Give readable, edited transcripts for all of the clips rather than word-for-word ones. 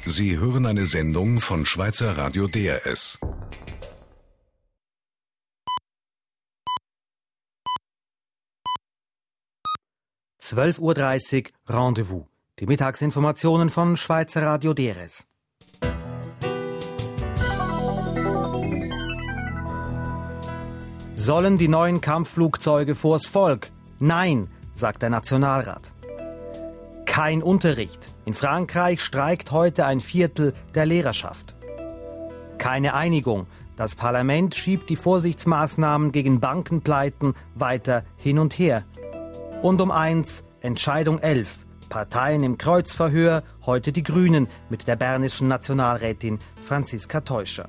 Sie hören eine Sendung von Schweizer Radio DRS. (12:30 Uhr) Rendezvous. Die Mittagsinformationen von Schweizer Radio DRS. Sollen die neuen Kampfflugzeuge vors Volk? Nein, sagt der Nationalrat. Kein Unterricht. In Frankreich streikt heute ein Viertel der Lehrerschaft. Keine Einigung. Das Parlament schiebt die Vorsichtsmaßnahmen gegen Bankenpleiten weiter hin und her. Und um 1, Entscheidung 11. Parteien im Kreuzverhör, heute die Grünen mit der bernischen Nationalrätin Franziska Teuscher.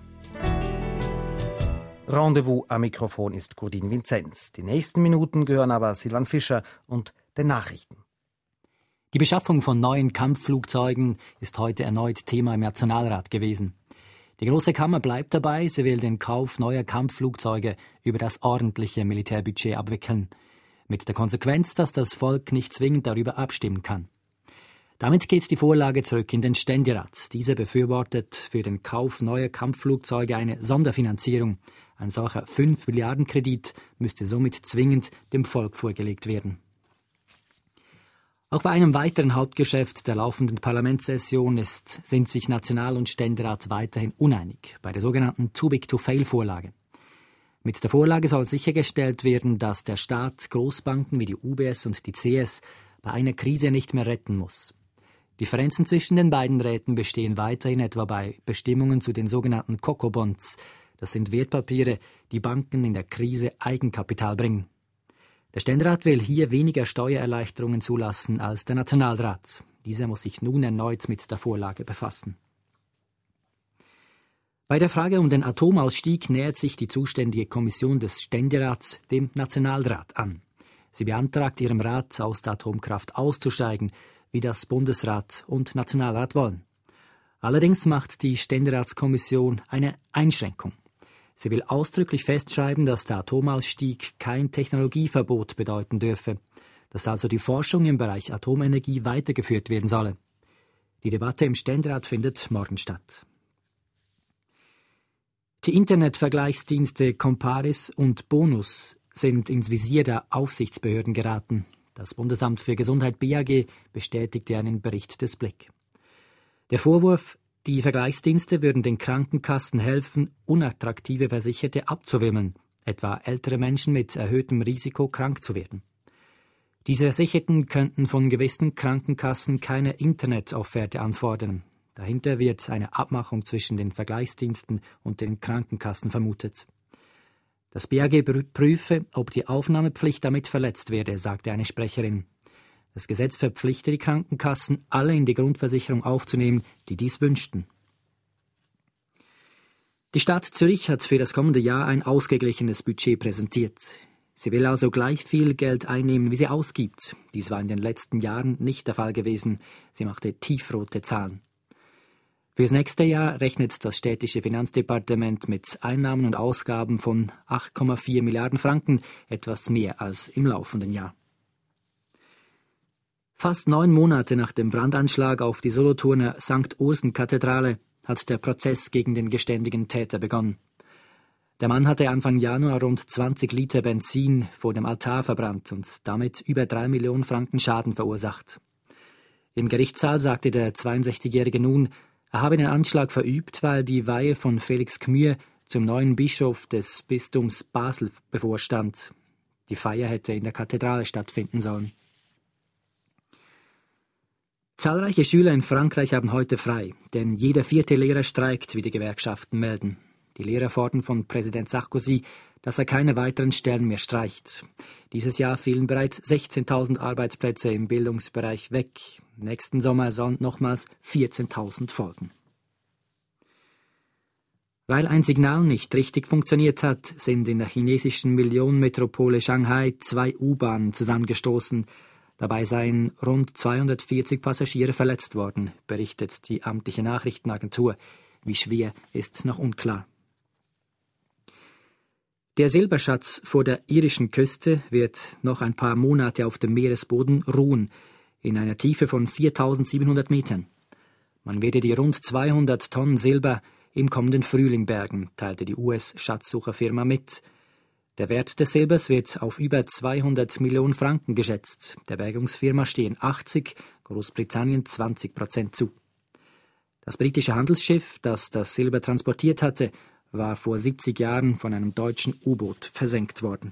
Rendezvous am Mikrofon ist Gurdin Vinzenz. Die nächsten Minuten gehören aber Silvan Fischer und den Nachrichten. Die Beschaffung von neuen Kampfflugzeugen ist heute erneut Thema im Nationalrat gewesen. Die Große Kammer bleibt dabei, sie will den Kauf neuer Kampfflugzeuge über das ordentliche Militärbudget abwickeln. Mit der Konsequenz, dass das Volk nicht zwingend darüber abstimmen kann. Damit geht die Vorlage zurück in den Ständerat. Dieser befürwortet für den Kauf neuer Kampfflugzeuge eine Sonderfinanzierung. Ein solcher 5 Milliarden Kredit müsste somit zwingend dem Volk vorgelegt werden. Auch bei einem weiteren Hauptgeschäft der laufenden Parlamentssession sind sich National- und Ständerat weiterhin uneinig, bei der sogenannten Too-Big-to-Fail-Vorlage. Mit der Vorlage soll sichergestellt werden, dass der Staat Großbanken wie die UBS und die CS bei einer Krise nicht mehr retten muss. Differenzen zwischen den beiden Räten bestehen weiterhin etwa bei Bestimmungen zu den sogenannten Coco-Bonds. Das sind Wertpapiere, die Banken in der Krise Eigenkapital bringen. Der Ständerat will hier weniger Steuererleichterungen zulassen als der Nationalrat. Dieser muss sich nun erneut mit der Vorlage befassen. Bei der Frage um den Atomausstieg nähert sich die zuständige Kommission des Ständerats dem Nationalrat an. Sie beantragt ihrem Rat, aus der Atomkraft auszusteigen, wie das Bundesrat und Nationalrat wollen. Allerdings macht die Ständeratskommission eine Einschränkung. Sie will ausdrücklich festschreiben, dass der Atomausstieg kein Technologieverbot bedeuten dürfe, dass also die Forschung im Bereich Atomenergie weitergeführt werden solle. Die Debatte im Ständerat findet morgen statt. Die Internetvergleichsdienste Comparis und Bonus sind ins Visier der Aufsichtsbehörden geraten. Das Bundesamt für Gesundheit BAG bestätigte einen Bericht des Blick. Der Vorwurf, die Vergleichsdienste würden den Krankenkassen helfen, unattraktive Versicherte abzuwimmeln, etwa ältere Menschen mit erhöhtem Risiko krank zu werden. Diese Versicherten könnten von gewissen Krankenkassen keine Internetofferte anfordern. Dahinter wird eine Abmachung zwischen den Vergleichsdiensten und den Krankenkassen vermutet. Das BAG prüfe, ob die Aufnahmepflicht damit verletzt werde, sagte eine Sprecherin. Das Gesetz verpflichte die Krankenkassen, alle in die Grundversicherung aufzunehmen, die dies wünschten. Die Stadt Zürich hat für das kommende Jahr ein ausgeglichenes Budget präsentiert. Sie will also gleich viel Geld einnehmen, wie sie ausgibt. Dies war in den letzten Jahren nicht der Fall gewesen. Sie machte tiefrote Zahlen. Fürs nächste Jahr rechnet das städtische Finanzdepartement mit Einnahmen und Ausgaben von 8,4 Milliarden Franken, etwas mehr als im laufenden Jahr. Fast 9 Monate nach dem Brandanschlag auf die Solothurner St. Ursen-Kathedrale hat der Prozess gegen den geständigen Täter begonnen. Der Mann hatte Anfang Januar rund 20 Liter Benzin vor dem Altar verbrannt und damit über 3 Millionen Franken Schaden verursacht. Im Gerichtssaal sagte der 62-Jährige nun, er habe den Anschlag verübt, weil die Weihe von Felix Gmür zum neuen Bischof des Bistums Basel bevorstand. Die Feier hätte in der Kathedrale stattfinden sollen. Zahlreiche Schüler in Frankreich haben heute frei, denn jeder 4. Lehrer streikt, wie die Gewerkschaften melden. Die Lehrer fordern von Präsident Sarkozy, dass er keine weiteren Stellen mehr streicht. Dieses Jahr fielen bereits 16.000 Arbeitsplätze im Bildungsbereich weg. Nächsten Sommer sollen nochmals 14.000 folgen. Weil ein Signal nicht richtig funktioniert hat, sind in der chinesischen Millionenmetropole Shanghai 2 U-Bahnen zusammengestoßen. Dabei seien rund 240 Passagiere verletzt worden, berichtet die amtliche Nachrichtenagentur. Wie schwer ist noch unklar. Der Silberschatz vor der irischen Küste wird noch ein paar Monate auf dem Meeresboden ruhen, in einer Tiefe von 4.700 Metern. Man werde die rund 200 Tonnen Silber im kommenden Frühling bergen, teilte die US-Schatzsucherfirma mit. Der Wert des Silbers wird auf über 200 Millionen Franken geschätzt. Der Bergungsfirma stehen 80, Großbritannien 20% zu. Das britische Handelsschiff, das das Silber transportiert hatte, war vor 70 Jahren von einem deutschen U-Boot versenkt worden.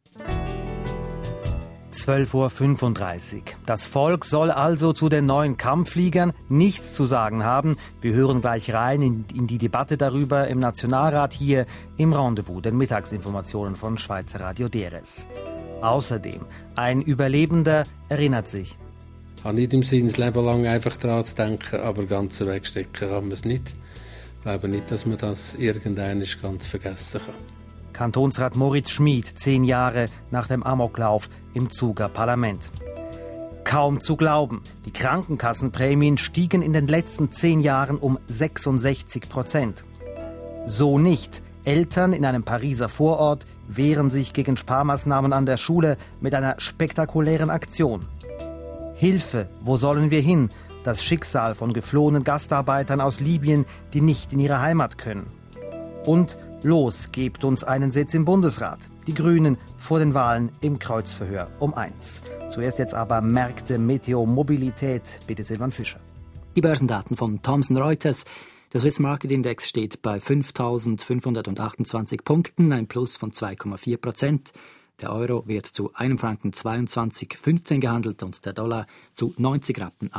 12:35 Uhr. Das Volk soll also zu den neuen Kampffliegern nichts zu sagen haben. Wir hören gleich rein in die Debatte darüber im Nationalrat hier im Rendezvous, den Mittagsinformationen von Schweizer Radio DRS. Außerdem, ein Überlebender erinnert sich. Ich habe nicht im Sinn, das Leben lang einfach daran zu denken, aber ganz wegstecken kann man es nicht. Ich glaube nicht, dass man das irgendwann ganz vergessen kann. Kantonsrat Moritz Schmid, 10 Jahre nach dem Amoklauf im Zuger Parlament. Kaum zu glauben, die Krankenkassenprämien stiegen in den letzten 10 Jahren um 66%. So nicht. Eltern in einem Pariser Vorort wehren sich gegen Sparmaßnahmen an der Schule mit einer spektakulären Aktion. Hilfe, wo sollen wir hin? Das Schicksal von geflohenen Gastarbeitern aus Libyen, die nicht in ihre Heimat können. Und los, gebt uns einen Sitz im Bundesrat. Die Grünen vor den Wahlen im Kreuzverhör um 1. Zuerst jetzt aber Märkte, Meteo, Mobilität. Bitte Silvan Fischer. Die Börsendaten von Thomson Reuters. Der Swiss Market Index steht bei 5.528 Punkten, ein Plus von 2,4%. Der Euro wird zu 1,22,15 Franken gehandelt und der Dollar zu 90,38 Rappen.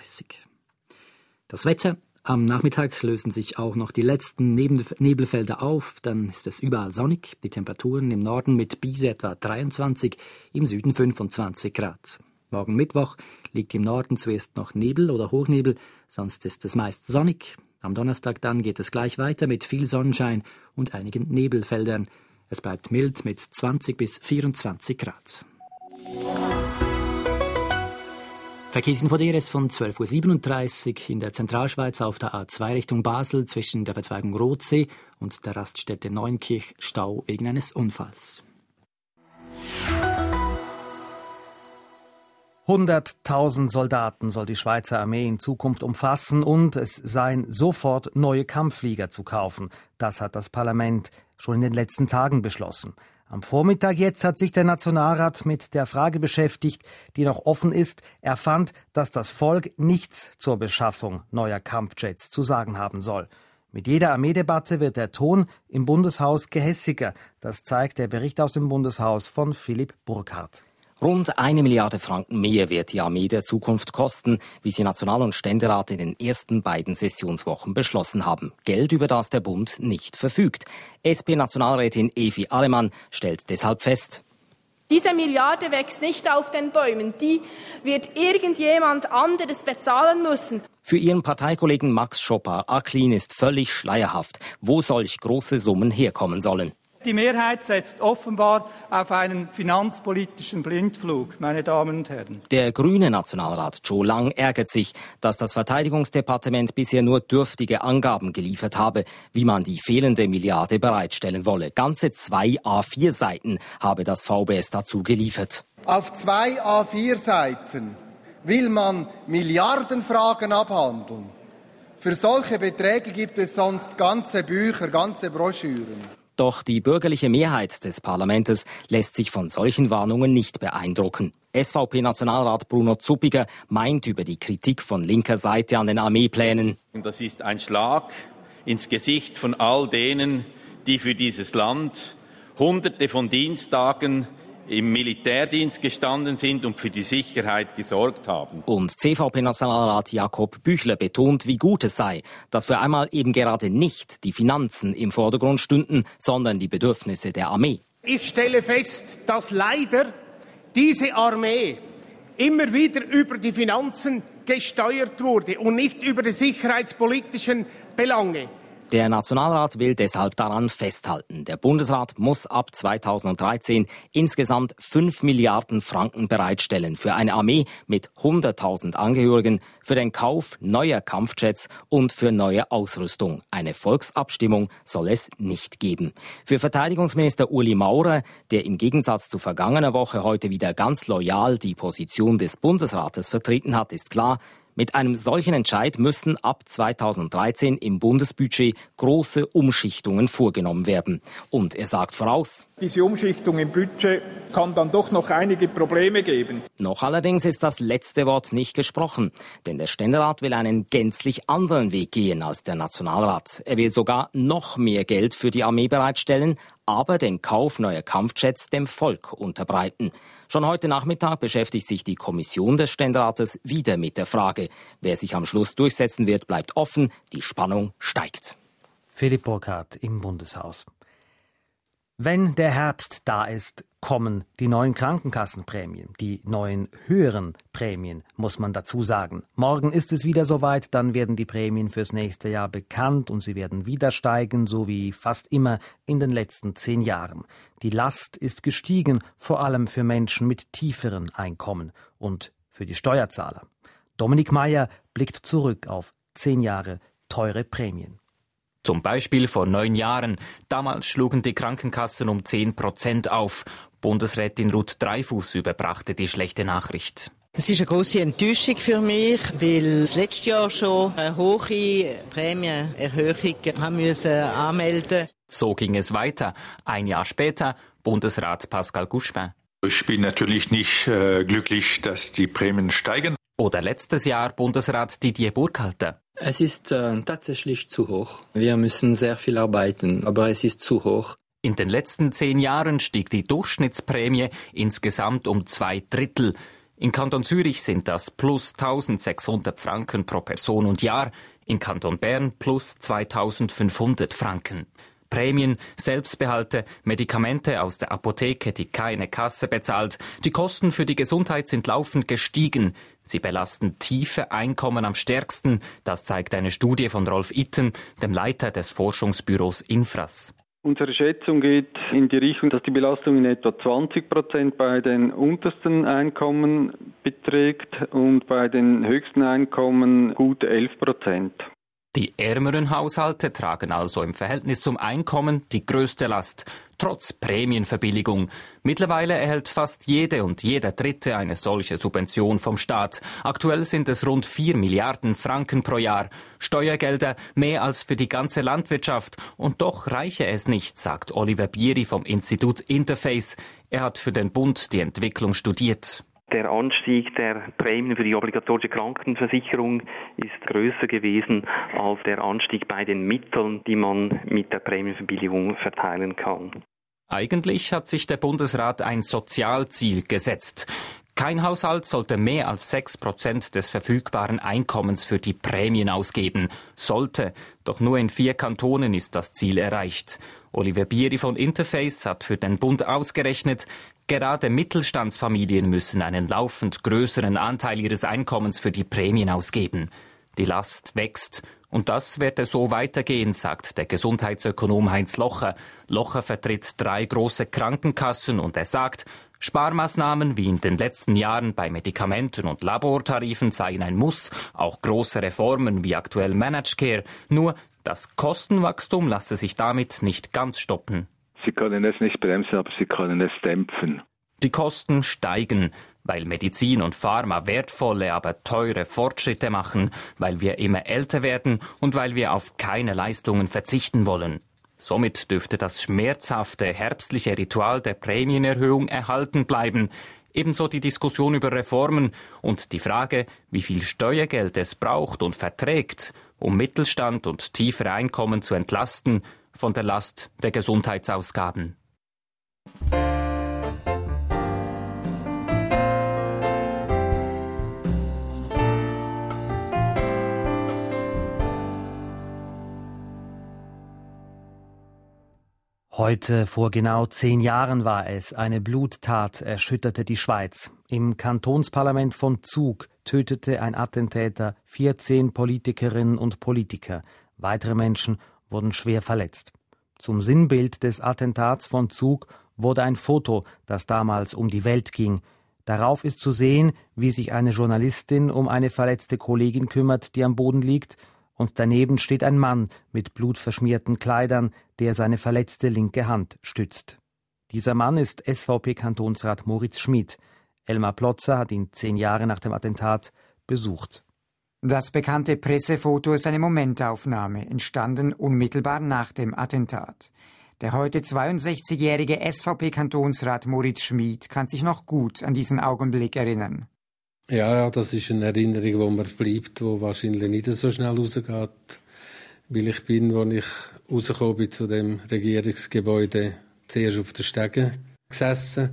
Das Wetter. Am Nachmittag lösen sich auch noch die letzten Nebelfelder auf. Dann ist es überall sonnig. Die Temperaturen im Norden mit Bise etwa 23, im Süden 25 Grad. Morgen Mittwoch liegt im Norden zuerst noch Nebel oder Hochnebel, sonst ist es meist sonnig. Am Donnerstag dann geht es gleich weiter mit viel Sonnenschein und einigen Nebelfeldern. Es bleibt mild mit 20 bis 24 Grad. Verkehrsinfo DRS von 12:37 Uhr in der Zentralschweiz auf der A2 Richtung Basel zwischen der Verzweigung Rothsee und der Raststätte Neunkirch Stau wegen eines Unfalls. 100.000 Soldaten soll die Schweizer Armee in Zukunft umfassen und es seien sofort neue Kampfflieger zu kaufen. Das hat das Parlament schon in den letzten Tagen beschlossen. Am Vormittag jetzt hat sich der Nationalrat mit der Frage beschäftigt, die noch offen ist. Er fand, dass das Volk nichts zur Beschaffung neuer Kampfjets zu sagen haben soll. Mit jeder Armeedebatte wird der Ton im Bundeshaus gehässiger. Das zeigt der Bericht aus dem Bundeshaus von Philipp Burkhardt. Rund 1 Milliarde Franken mehr wird die Armee der Zukunft kosten, wie sie National- und Ständerat in den ersten beiden Sessionswochen beschlossen haben. Geld, über das der Bund nicht verfügt. SP-Nationalrätin Evi Allemann stellt deshalb fest: Diese Milliarde wächst nicht auf den Bäumen. Die wird irgendjemand anderes bezahlen müssen. Für ihren Parteikollegen Max Schopper-Acklin ist völlig schleierhaft, wo solch große Summen herkommen sollen. Die Mehrheit setzt offenbar auf einen finanzpolitischen Blindflug, meine Damen und Herren. Der grüne Nationalrat Joe Lang ärgert sich, dass das Verteidigungsdepartement bisher nur dürftige Angaben geliefert habe, wie man die fehlende Milliarde bereitstellen wolle. Ganze 2 A4-Seiten habe das VBS dazu geliefert. Auf 2 A4-Seiten will man Milliardenfragen abhandeln. Für solche Beträge gibt es sonst ganze Bücher, ganze Broschüren. Doch die bürgerliche Mehrheit des Parlaments lässt sich von solchen Warnungen nicht beeindrucken. SVP-Nationalrat Bruno Zuppiger meint über die Kritik von linker Seite an den Armeeplänen: Das ist ein Schlag ins Gesicht von all denen, die für dieses Land Hunderte von Diensttagen im Militärdienst gestanden sind und für die Sicherheit gesorgt haben. Und CVP-Nationalrat Jakob Büchler betont, wie gut es sei, dass für einmal eben gerade nicht die Finanzen im Vordergrund stünden, sondern die Bedürfnisse der Armee. Ich stelle fest, dass leider diese Armee immer wieder über die Finanzen gesteuert wurde und nicht über die sicherheitspolitischen Belange. Der Nationalrat will deshalb daran festhalten. Der Bundesrat muss ab 2013 insgesamt 5 Milliarden Franken bereitstellen für eine Armee mit 100.000 Angehörigen, für den Kauf neuer Kampfjets und für neue Ausrüstung. Eine Volksabstimmung soll es nicht geben. Für Verteidigungsminister Ueli Maurer, der im Gegensatz zu vergangener Woche heute wieder ganz loyal die Position des Bundesrates vertreten hat, ist klar: Mit einem solchen Entscheid müssen ab 2013 im Bundesbudget große Umschichtungen vorgenommen werden. Und er sagt voraus: Diese Umschichtung im Budget kann dann doch noch einige Probleme geben. Noch allerdings ist das letzte Wort nicht gesprochen. Denn der Ständerat will einen gänzlich anderen Weg gehen als der Nationalrat. Er will sogar noch mehr Geld für die Armee bereitstellen, aber den Kauf neuer Kampfjets dem Volk unterbreiten. Schon heute Nachmittag beschäftigt sich die Kommission des Ständerates wieder mit der Frage. Wer sich am Schluss durchsetzen wird, bleibt offen. Die Spannung steigt. Philipp Burkhardt im Bundeshaus. Wenn der Herbst da ist, kommen die neuen Krankenkassenprämien, die neuen höheren Prämien, muss man dazu sagen. Morgen ist es wieder soweit, dann werden die Prämien fürs nächste Jahr bekannt und sie werden wieder steigen, so wie fast immer in den letzten 10 Jahren. Die Last ist gestiegen, vor allem für Menschen mit tieferen Einkommen und für die Steuerzahler. Dominik Meyer blickt zurück auf 10 Jahre teure Prämien. Zum Beispiel vor 9 Jahren. Damals schlugen die Krankenkassen um 10% auf. Bundesrätin Ruth Dreifuss überbrachte die schlechte Nachricht. Es ist eine grosse Enttäuschung für mich, weil das letzte Jahr schon eine hohe Prämienerhöhung haben müssen anmelden. So ging es weiter. 1 Jahr später Bundesrat Pascal Gouchepin. Ich bin natürlich nicht glücklich, dass die Prämien steigen. Oder letztes Jahr Bundesrat Didier Burkhalter. Es ist tatsächlich zu hoch. Wir müssen sehr viel arbeiten, aber es ist zu hoch. In den letzten 10 Jahren stieg die Durchschnittsprämie insgesamt um 2/3. In Kanton Zürich sind das plus 1.600 Franken pro Person und Jahr, in Kanton Bern plus 2.500 Franken. Prämien, Selbstbehalte, Medikamente aus der Apotheke, die keine Kasse bezahlt. Die Kosten für die Gesundheit sind laufend gestiegen. Sie belasten tiefe Einkommen am stärksten. Das zeigt eine Studie von Rolf Itten, dem Leiter des Forschungsbüros Infras. Unsere Schätzung geht in die Richtung, dass die Belastung in etwa 20% bei den untersten Einkommen beträgt und bei den höchsten Einkommen gut 11%. Die ärmeren Haushalte tragen also im Verhältnis zum Einkommen die größte Last, trotz Prämienverbilligung. Mittlerweile erhält fast jede und jeder Dritte eine solche Subvention vom Staat. Aktuell sind es rund 4 Milliarden Franken pro Jahr. Steuergelder mehr als für die ganze Landwirtschaft. Und doch reiche es nicht, sagt Oliver Bieri vom Institut Interface. Er hat für den Bund die Entwicklung studiert. Der Anstieg der Prämien für die obligatorische Krankenversicherung ist größer gewesen als der Anstieg bei den Mitteln, die man mit der Prämienverbilligung verteilen kann. Eigentlich hat sich der Bundesrat ein Sozialziel gesetzt. Kein Haushalt sollte mehr als 6% des verfügbaren Einkommens für die Prämien ausgeben. Sollte, doch nur in 4 Kantonen ist das Ziel erreicht. Oliver Bieri von Interface hat für den Bund ausgerechnet, gerade Mittelstandsfamilien müssen einen laufend größeren Anteil ihres Einkommens für die Prämien ausgeben. Die Last wächst und das werde so weitergehen, sagt der Gesundheitsökonom Heinz Locher. Locher vertritt 3 große Krankenkassen und er sagt, Sparmaßnahmen wie in den letzten Jahren bei Medikamenten und Labortarifen seien ein Muss, auch große Reformen wie aktuell Managed Care. Nur das Kostenwachstum lasse sich damit nicht ganz stoppen. Sie können es nicht bremsen, aber sie können es dämpfen. Die Kosten steigen, weil Medizin und Pharma wertvolle, aber teure Fortschritte machen, weil wir immer älter werden und weil wir auf keine Leistungen verzichten wollen. Somit dürfte das schmerzhafte herbstliche Ritual der Prämienerhöhung erhalten bleiben. Ebenso die Diskussion über Reformen und die Frage, wie viel Steuergeld es braucht und verträgt, um Mittelstand und tiefere Einkommen zu entlasten von der Last der Gesundheitsausgaben. Heute vor genau 10 Jahren war es. Eine Bluttat erschütterte die Schweiz. Im Kantonsparlament von Zug tötete ein Attentäter 14 Politikerinnen und Politiker. Weitere Menschen wurden schwer verletzt. Zum Sinnbild des Attentats von Zug wurde ein Foto, das damals um die Welt ging. Darauf ist zu sehen, wie sich eine Journalistin um eine verletzte Kollegin kümmert, die am Boden liegt, und daneben steht ein Mann mit blutverschmierten Kleidern, der seine verletzte linke Hand stützt. Dieser Mann ist SVP-Kantonsrat Moritz Schmid. Elmar Plotzer hat ihn 10 Jahre nach dem Attentat besucht. Das bekannte Pressefoto ist eine Momentaufnahme, entstanden unmittelbar nach dem Attentat. Der heute 62-jährige SVP-Kantonsrat Moritz Schmid kann sich noch gut an diesen Augenblick erinnern. Ja, das ist eine Erinnerung, die mir bleibt, die wahrscheinlich nicht so schnell rausgeht. Weil ich bin, als ich rausgekommen bin zu dem Regierungsgebäude, zuerst auf den Stegen gesessen.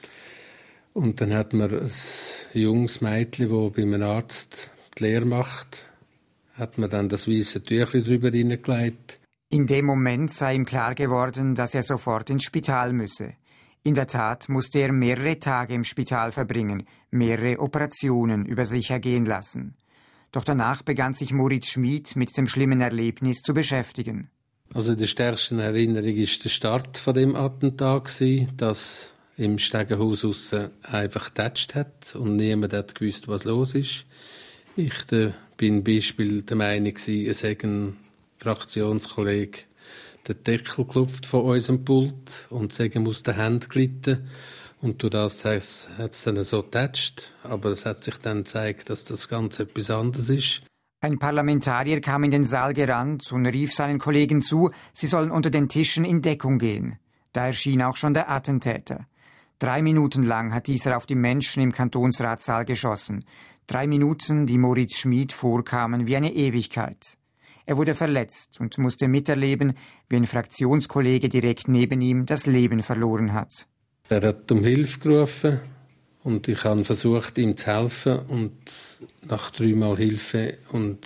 Und dann hat mir ein junges Mädchen, das bei einem Arzt die Lehre macht, hat mir dann das weiße Tüchlein drüber hineingelegt. In dem Moment sei ihm klar geworden, dass er sofort ins Spital müsse. In der Tat musste er mehrere Tage im Spital verbringen, mehrere Operationen über sich ergehen lassen. Doch danach begann sich Moritz Schmid mit dem schlimmen Erlebnis zu beschäftigen. Also die stärkste Erinnerung war der Start von dem Attentat, dass im Stegenhaus aussen einfach getatscht hat und niemand hat gewusst, was los ist. Ich bin Beispiel der Meinung, es hätte ein Fraktionskollege den Deckel geklopft von unserem Pult und sagen aus den Händen glitten. Und durch das hat es dann so getatscht. Aber es hat sich dann gezeigt, dass das Ganze etwas anderes ist. Ein Parlamentarier kam in den Saal gerannt und rief seinen Kollegen zu, sie sollen unter den Tischen in Deckung gehen. Da erschien auch schon der Attentäter. 3 Minuten lang hat dieser auf die Menschen im Kantonsratssaal geschossen. 3 Minuten, die Moritz Schmid vorkamen wie eine Ewigkeit. Er wurde verletzt und musste miterleben, wie ein Fraktionskollege direkt neben ihm das Leben verloren hat. Er hat um Hilfe gerufen und ich habe versucht, ihm zu helfen. Und nach 3 Mal Hilfe und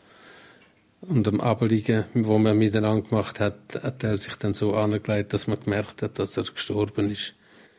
dem Abliegen, wo man miteinander gemacht hat, hat er sich dann so angelegt, dass man gemerkt hat, dass er gestorben ist.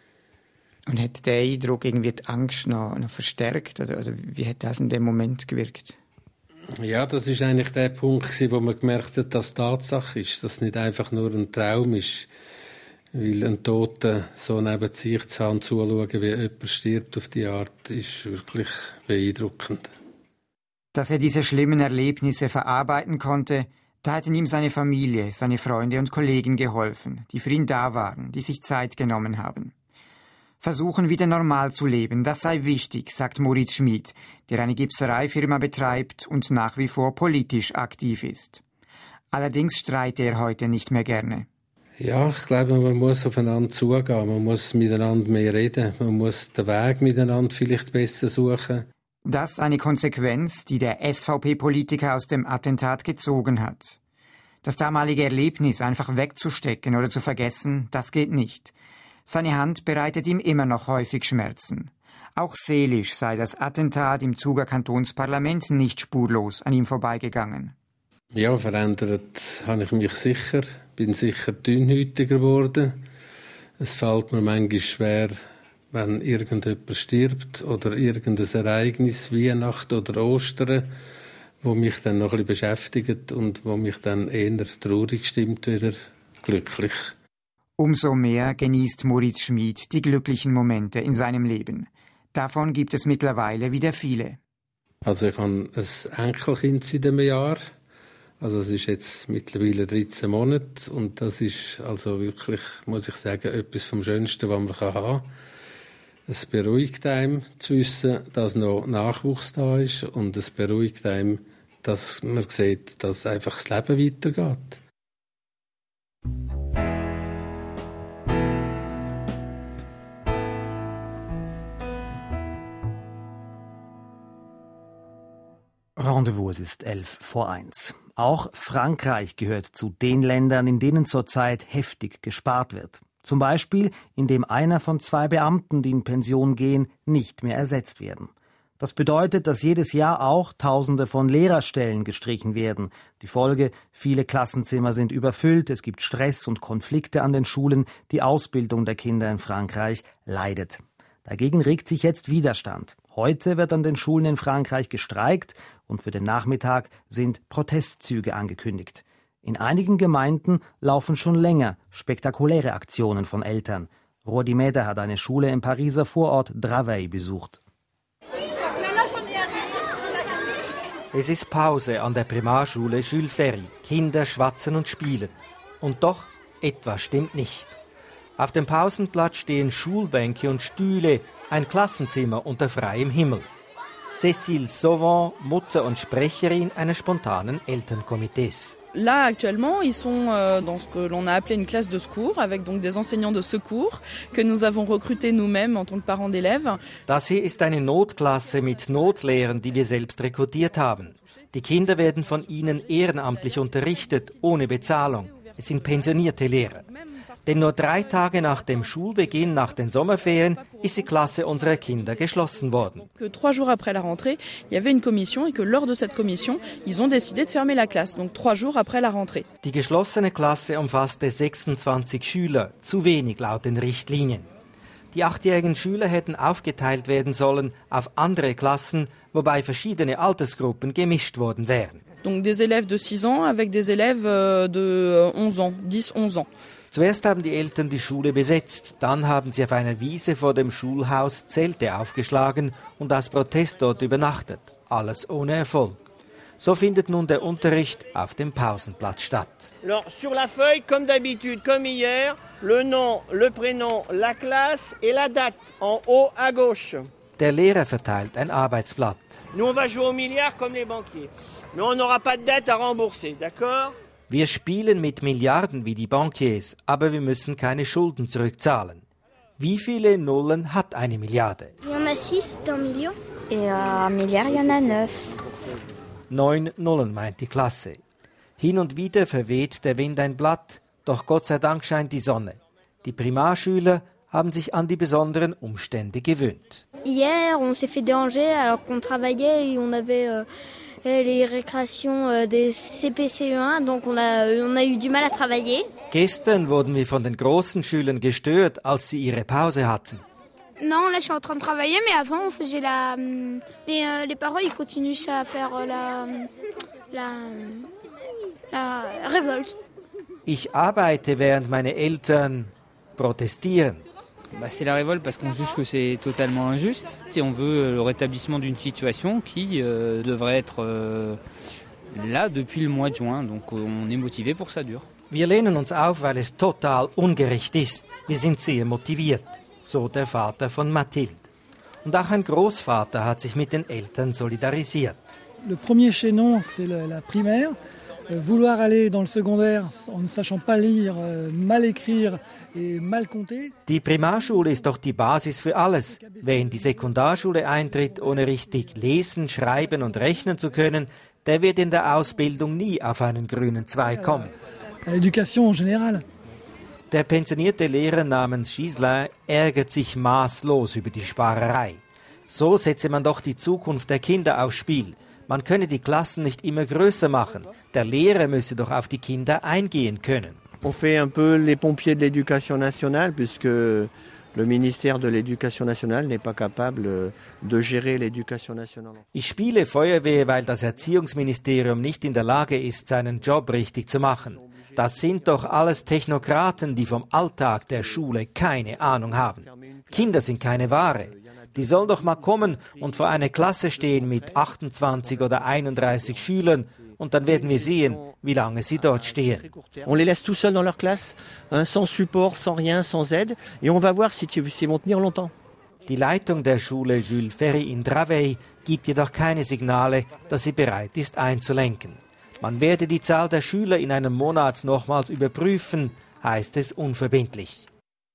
Und hat der Eindruck irgendwie die Angst noch verstärkt? Also wie hat das in dem Moment gewirkt? Ja, das ist eigentlich der Punkt, wo man gemerkt hat, dass es Tatsache ist, dass es nicht einfach nur ein Traum ist. Weil ein Toten so neben sich zu haben, zuschauen, wie jemand stirbt auf die Art, ist wirklich beeindruckend. Dass er diese schlimmen Erlebnisse verarbeiten konnte, da hätten ihm seine Familie, seine Freunde und Kollegen geholfen, die für ihn da waren, die sich Zeit genommen haben. Versuchen, wieder normal zu leben, das sei wichtig, sagt Moritz Schmid, der eine Gipsereifirma betreibt und nach wie vor politisch aktiv ist. Allerdings streite er heute nicht mehr gerne. Ja, ich glaube, man muss aufeinander zugehen, man muss miteinander mehr reden, man muss den Weg miteinander vielleicht besser suchen. Das eine Konsequenz, die der SVP-Politiker aus dem Attentat gezogen hat. Das damalige Erlebnis einfach wegzustecken oder zu vergessen, das geht nicht. Seine Hand bereitet ihm immer noch häufig Schmerzen. Auch seelisch sei das Attentat im Zuger Kantonsparlament nicht spurlos an ihm vorbeigegangen. Ja, verändert habe ich mich sicher. Bin sicher dünnhäutiger geworden. Es fällt mir manchmal schwer, wenn irgendjemand stirbt oder irgendein Ereignis, Weihnachten oder Ostern, wo mich dann noch ein bisschen beschäftigt und wo mich dann eher traurig stimmt, wieder glücklich. Umso mehr genießt Moritz Schmid die glücklichen Momente in seinem Leben. Davon gibt es mittlerweile wieder viele. Also ich habe ein Enkelkind seit einem Jahr. Also es ist jetzt mittlerweile 13 Monate und das ist also wirklich, muss ich sagen, etwas vom Schönsten, was man haben kann. Es beruhigt einem zu wissen, dass noch Nachwuchs da ist und es beruhigt einem, dass man sieht, dass einfach das Leben weitergeht. Rendezvous, es ist 11:01. Auch Frankreich gehört zu den Ländern, in denen zurzeit heftig gespart wird. Zum Beispiel, indem einer von 2 Beamten, die in Pension gehen, nicht mehr ersetzt werden. Das bedeutet, dass jedes Jahr auch Tausende von Lehrerstellen gestrichen werden. Die Folge: viele Klassenzimmer sind überfüllt, es gibt Stress und Konflikte an den Schulen, die Ausbildung der Kinder in Frankreich leidet. Dagegen regt sich jetzt Widerstand. Heute wird an den Schulen in Frankreich gestreikt und für den Nachmittag sind Protestzüge angekündigt. In einigen Gemeinden laufen schon länger spektakuläre Aktionen von Eltern. Rodi Meder hat eine Schule im Pariser Vorort Draveil besucht. Es ist Pause an der Primarschule Jules Ferry. Kinder schwatzen und spielen. Und doch, etwas stimmt nicht. Auf dem Pausenplatz stehen Schulbänke und Stühle, ein Klassenzimmer unter freiem Himmel. Cécile Sauvant, Mutter und Sprecherin eines spontanen Elternkomitees. Là, actuellement, ils sont dans ce que l'on a appelé une classe de secours, avec donc des enseignants de secours que nous avons recrutés nous-mêmes en tant que parents d'élèves. Das hier ist eine Notklasse mit Notlehrern, die wir selbst rekrutiert haben. Die Kinder werden von ihnen ehrenamtlich unterrichtet, ohne Bezahlung. Es sind pensionierte Lehrer. Denn nur 3 Tage nach dem Schulbeginn, nach den Sommerferien, ist die Klasse unserer Kinder geschlossen worden. 3 jours après la rentrée, il y avait une commission et que lors de cette commission, ils ont décidé de fermer la classe. Donc 3 jours après la rentrée. Die geschlossene Klasse umfasste 26 Schüler, zu wenig laut den Richtlinien. Die 8-jährigen Schüler hätten aufgeteilt werden sollen auf andere Klassen, wobei verschiedene Altersgruppen gemischt worden wären. Donc des élèves de 6 ans avec des élèves de 11 ans, 10-11 ans. Zuerst haben die Eltern die Schule besetzt, dann haben sie auf einer Wiese vor dem Schulhaus Zelte aufgeschlagen und aus Protest dort übernachtet. Alles ohne Erfolg. So findet nun der Unterricht auf dem Pausenplatz statt. Alors, sur la feuille, comme d'habitude, comme hier, le nom, le prénom, la classe et la date en haut à gauche. Der Lehrer verteilt ein Arbeitsblatt. Nous, on va jouer au milliard comme les banquiers. Mais on n'aura pas de dette à rembourser, d'accord? Wir spielen mit Milliarden wie die Bankiers, aber wir müssen keine Schulden zurückzahlen. Wie viele Nullen hat eine Milliarde? Il y en a 6 dans million. Et un milliard, il y en a 9. 9 Nullen, meint die Klasse. Hin und wieder verweht der Wind ein Blatt, doch Gott sei Dank scheint die Sonne. Die Primarschüler haben sich an die besonderen Umstände gewöhnt. Hier, on s'est fait déranger alors qu'on travaillait et on avait les récréations des CP-CE1, donc on a eu du mal à travailler. Gestern wurden wir von den großen Schülern gestört, als sie ihre Pause hatten. Non, là je suis en train de travailler, mais avant on faisait mais les parents ils continuent à faire la révolte. Ich arbeite, während meine Eltern protestieren. C'est la révolte parce qu'on juge que c'est totalement injuste. Si on veut le rétablissement d'une situation qui devrait être là depuis le mois de juin. Donc on est motivé pour que ça dure. Wir lehnen uns auf, weil es total ungerecht ist. Wir sind sehr motiviert, so der Vater von Mathilde. Und auch ein Großvater hat sich mit den Eltern solidarisiert. Le premier chaînon, c'est la primaire. Vouloir aller dans le secondaire en ne sachant pas lire, mal écrire et mal compter. Die Primarschule ist doch die Basis für alles. Wer in die Sekundarschule eintritt, ohne richtig lesen, schreiben und rechnen zu können, der wird in der Ausbildung nie auf einen grünen Zweig kommen. L'éducation en général. Der pensionierte Lehrer namens Gislain ärgert sich maßlos über die Sparerei. So setze man doch die Zukunft der Kinder aufs Spiel. Man könne die Klassen nicht immer größer machen. Der Lehrer müsse doch auf die Kinder eingehen können. On fait un peu les pompiers de l'éducation nationale, puisque le ministère de l'éducation nationale n'est pas capable de gérer l'éducation nationale. Ich spiele Feuerwehr, weil das Erziehungsministerium nicht in der Lage ist, seinen Job richtig zu machen. Das sind doch alles Technokraten, die vom Alltag der Schule keine Ahnung haben. Kinder sind keine Ware. Die sollen doch mal kommen und vor einer Klasse stehen mit 28 oder 31 Schülern und dann werden wir sehen, wie lange sie dort stehen. On les laisse tout seuls dans leur classe, sans support, sans rien, sans aide, et on va voir si vont tenir longtemps. Die Leitung der Schule Jules Ferry in Draveil gibt jedoch keine Signale, dass sie bereit ist einzulenken. Man werde die Zahl der Schüler in einem Monat nochmals überprüfen, heißt es unverbindlich.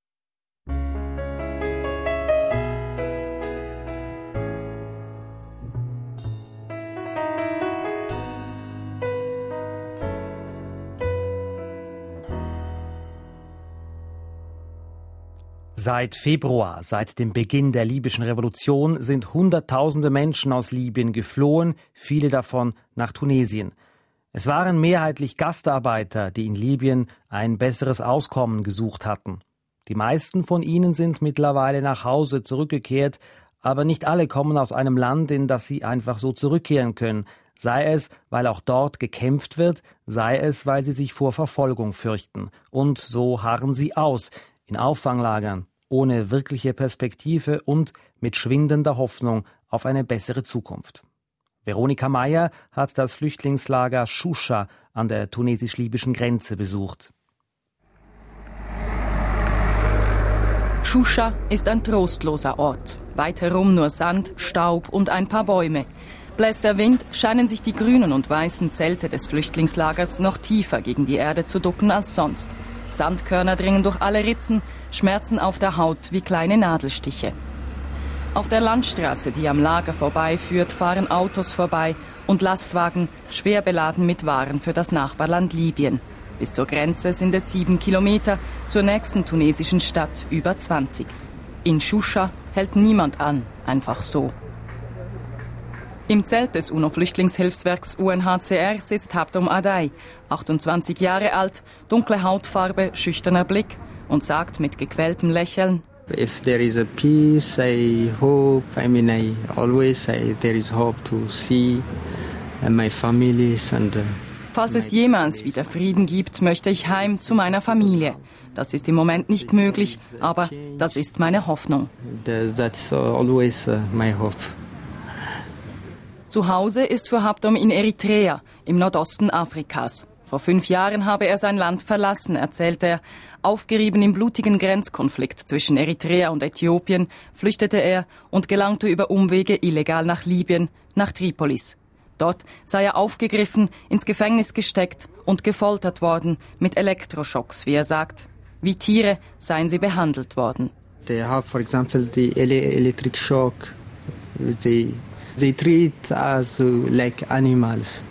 Seit Februar, seit dem Beginn der libyschen Revolution, sind Hunderttausende Menschen aus Libyen geflohen, viele davon nach Tunesien. Es waren mehrheitlich Gastarbeiter, die in Libyen ein besseres Auskommen gesucht hatten. Die meisten von ihnen sind mittlerweile nach Hause zurückgekehrt, aber nicht alle kommen aus einem Land, in das sie einfach so zurückkehren können, sei es, weil auch dort gekämpft wird, sei es, weil sie sich vor Verfolgung fürchten. Und so harren sie aus, in Auffanglagern, ohne wirkliche Perspektive und mit schwindender Hoffnung auf eine bessere Zukunft. Veronika Meyer hat das Flüchtlingslager Shusha an der tunesisch-libyschen Grenze besucht. Shusha ist ein trostloser Ort. Weit herum nur Sand, Staub und ein paar Bäume. Bläst der Wind, scheinen sich die grünen und weißen Zelte des Flüchtlingslagers noch tiefer gegen die Erde zu ducken als sonst. Sandkörner dringen durch alle Ritzen, schmerzen auf der Haut wie kleine Nadelstiche. Auf der Landstraße, die am Lager vorbeiführt, fahren Autos vorbei und Lastwagen, schwer beladen mit Waren für das Nachbarland Libyen. Bis zur Grenze sind es 7 Kilometer, zur nächsten tunesischen Stadt über 20. In Shusha hält niemand an, einfach so. Im Zelt des UNO-Flüchtlingshilfswerks UNHCR sitzt Habtom Adai, 28 Jahre alt, dunkle Hautfarbe, schüchterner Blick und sagt mit gequältem Lächeln: If there is a peace, I hope, I always say there is hope to see my families and Falls es jemals wieder Frieden gibt, möchte ich heim zu meiner Familie. Das ist im Moment nicht möglich, aber das ist meine Hoffnung. That's always my hope. Zu Hause ist für Habtom in Eritrea, im Nordosten Afrikas. Vor 5 Jahren habe er sein Land verlassen, erzählt er. Aufgerieben im blutigen Grenzkonflikt zwischen Eritrea und Äthiopien flüchtete er und gelangte über Umwege illegal nach Libyen, nach Tripolis. Dort sei er aufgegriffen, ins Gefängnis gesteckt und gefoltert worden mit Elektroschocks, wie er sagt. Wie Tiere seien sie behandelt worden. They have, for example, the electric shock. They treat us like animals.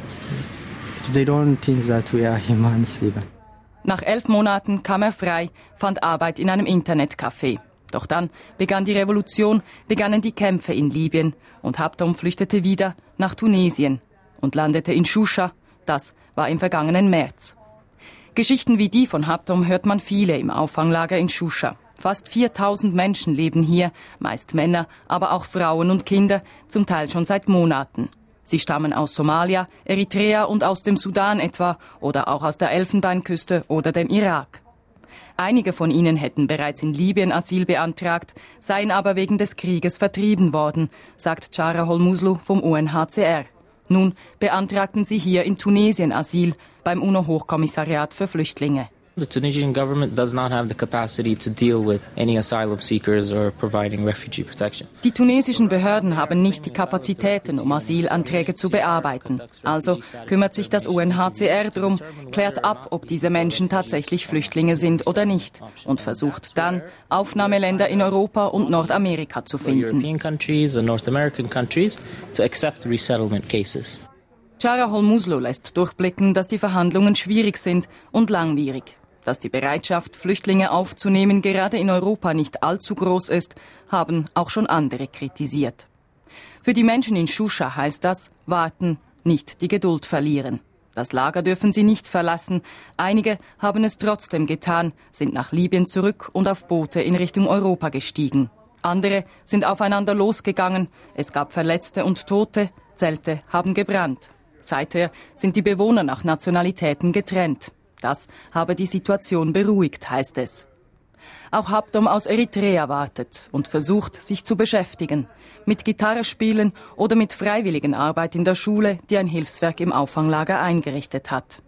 They don't think that we are humans even. Nach 11 Monaten kam er frei, fand Arbeit in einem Internetcafé. Doch dann begann die Revolution, begannen die Kämpfe in Libyen und Habtom flüchtete wieder nach Tunesien und landete in Shusha. Das war im vergangenen März. Geschichten wie die von Habtom hört man viele im Auffanglager in Shusha. Fast 4000 Menschen leben hier, meist Männer, aber auch Frauen und Kinder, zum Teil schon seit Monaten. Sie stammen aus Somalia, Eritrea und aus dem Sudan etwa oder auch aus der Elfenbeinküste oder dem Irak. Einige von ihnen hätten bereits in Libyen Asyl beantragt, seien aber wegen des Krieges vertrieben worden, sagt Chara Holmuslu vom UNHCR. Nun beantragten sie hier in Tunesien Asyl beim UNO-Hochkommissariat für Flüchtlinge. The Tunisian government does not have the capacity to deal with any asylum seekers or providing refugee protection. Die tunesischen Behörden haben nicht die Kapazitäten, um Asylanträge zu bearbeiten. Also kümmert sich das UNHCR darum, klärt ab, ob diese Menschen tatsächlich Flüchtlinge sind oder nicht und versucht dann, Aufnahmeländer in Europa und Nordamerika zu finden. European countries and North American countries to accept resettlement cases. Chara Holmuslu lässt durchblicken, dass die Verhandlungen schwierig sind und langwierig. Dass die Bereitschaft, Flüchtlinge aufzunehmen, gerade in Europa nicht allzu groß ist, haben auch schon andere kritisiert. Für die Menschen in Shusha heißt das, warten, nicht die Geduld verlieren. Das Lager dürfen sie nicht verlassen. Einige haben es trotzdem getan, sind nach Libyen zurück und auf Boote in Richtung Europa gestiegen. Andere sind aufeinander losgegangen. Es gab Verletzte und Tote. Zelte haben gebrannt. Seither sind die Bewohner nach Nationalitäten getrennt. Das habe die Situation beruhigt, heißt es. Auch Habtom aus Eritrea wartet und versucht, sich zu beschäftigen. Mit Gitarre spielen oder mit Freiwilligenarbeit in der Schule, die ein Hilfswerk im Auffanglager eingerichtet hat.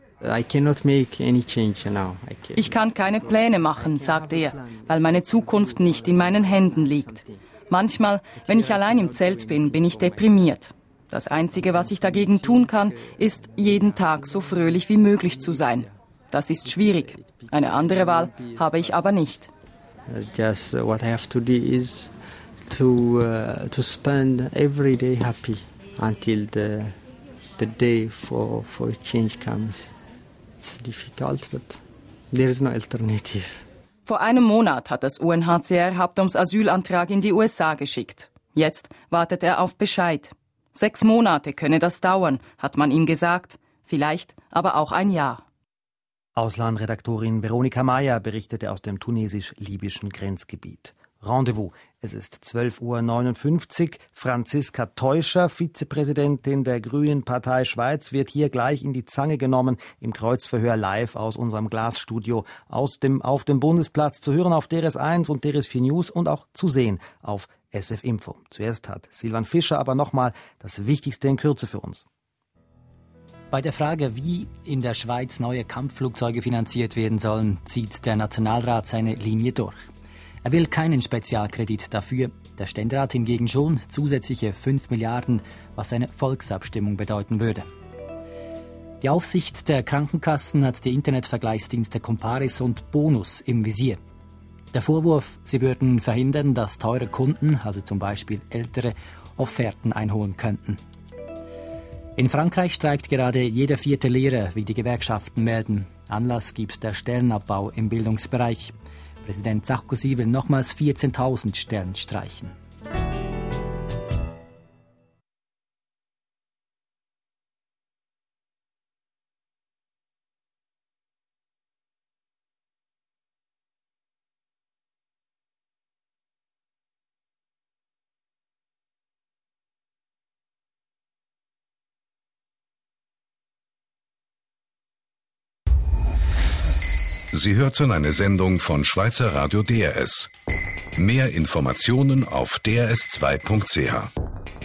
Ich kann keine Pläne machen, sagt er, weil meine Zukunft nicht in meinen Händen liegt. Manchmal, wenn ich allein im Zelt bin, bin ich deprimiert. Das Einzige, was ich dagegen tun kann, ist, jeden Tag so fröhlich wie möglich zu sein. Das ist schwierig. Eine andere Wahl habe ich aber nicht. Just what I have to do is to spend every day happy until the day for change comes. It's difficult, but there is no alternative. Vor einem Monat hat das UNHCR Habtoms Asylantrag in die USA geschickt. Jetzt wartet er auf Bescheid. 6 Monate könne das dauern, hat man ihm gesagt. Vielleicht aber auch ein Jahr. Auslandredaktorin Veronika Mayer berichtete aus dem tunesisch-libyschen Grenzgebiet. Rendezvous. Es ist 12:59 Uhr. Franziska Teuscher, Vizepräsidentin der Grünen Partei Schweiz, wird hier gleich in die Zange genommen im Kreuzverhör live aus unserem Glasstudio auf dem Bundesplatz, zu hören auf DRS1 und DRS4 News und auch zu sehen auf SF Info. Zuerst hat Silvan Fischer aber nochmal das Wichtigste in Kürze für uns. Bei der Frage, wie in der Schweiz neue Kampfflugzeuge finanziert werden sollen, zieht der Nationalrat seine Linie durch. Er will keinen Spezialkredit dafür, der Ständerat hingegen schon zusätzliche 5 Milliarden, was eine Volksabstimmung bedeuten würde. Die Aufsicht der Krankenkassen hat die Internetvergleichsdienste Comparis und Bonus im Visier. Der Vorwurf, sie würden verhindern, dass teure Kunden, also zum Beispiel Ältere, Offerten einholen könnten. In Frankreich streikt gerade jeder 4. Lehrer, wie die Gewerkschaften melden. Anlass gibt der Stellenabbau im Bildungsbereich. Präsident Sarkozy will nochmals 14.000 Stellen streichen. Sie hörten eine Sendung von Schweizer Radio DRS. Mehr Informationen auf drs2.ch.